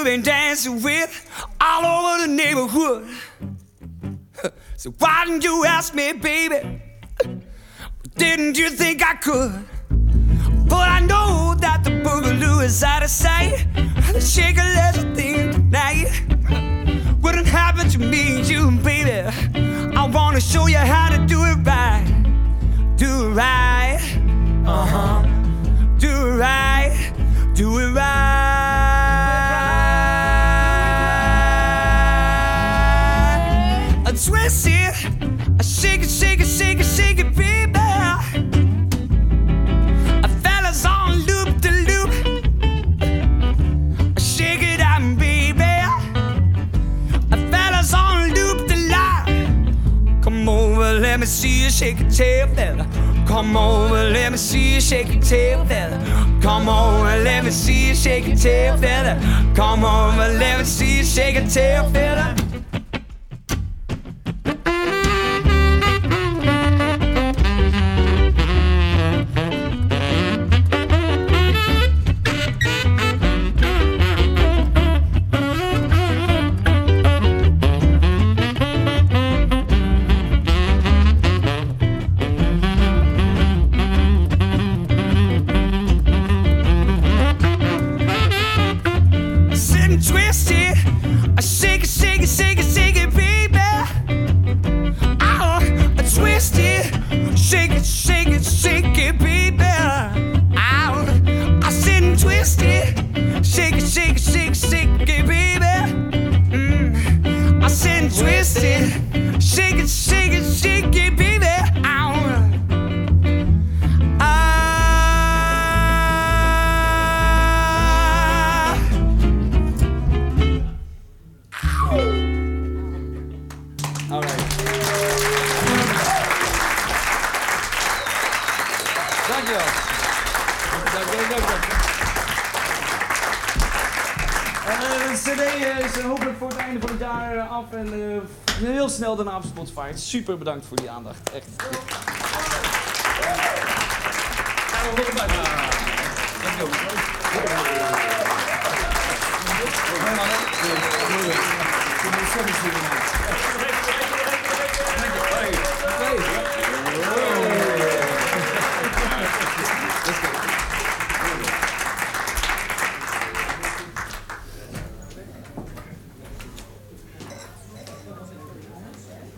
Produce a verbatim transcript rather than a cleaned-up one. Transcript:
you've been dancing with all over the neighborhood. So why didn't you ask me, baby? Didn't you think I could? But I know that the boogaloo is out of sight. The shaker lets a thing tonight. Wouldn't happen to me and you, baby. I wanna show you how to do it right. Do it right. Uh-huh. Do it right. Do it right. I twist it. I shake it, shake it, shake it, shake it, baby. A fella's on loop de loop. I shake it out, baby. A fella's on loop de line. Come over, let me see you shake your tail, fella. Come over, let me see you shake your tail, fella. Come over, let me see you shake your tail, fella. Come over, let me see you shake your tail, fella. Twist it, I shake it, shake it, shake it, shake it, baby. Oh, I twist it, shake it, shake it, shake it, baby. Oh, I sit and twist it, shake it, shake it, shake it, shake it, baby. Mm. I sit and twist it, shake it, shake it, shake it, baby. Oh. Dankjewel. Dankjewel, dankjewel. Uh, de cd is uh, hopelijk voor het einde van het jaar uh, af en uh, heel snel daarna op Spotify. Super bedankt voor die aandacht. Echt. Gaan we nog blijven. Dankjewel.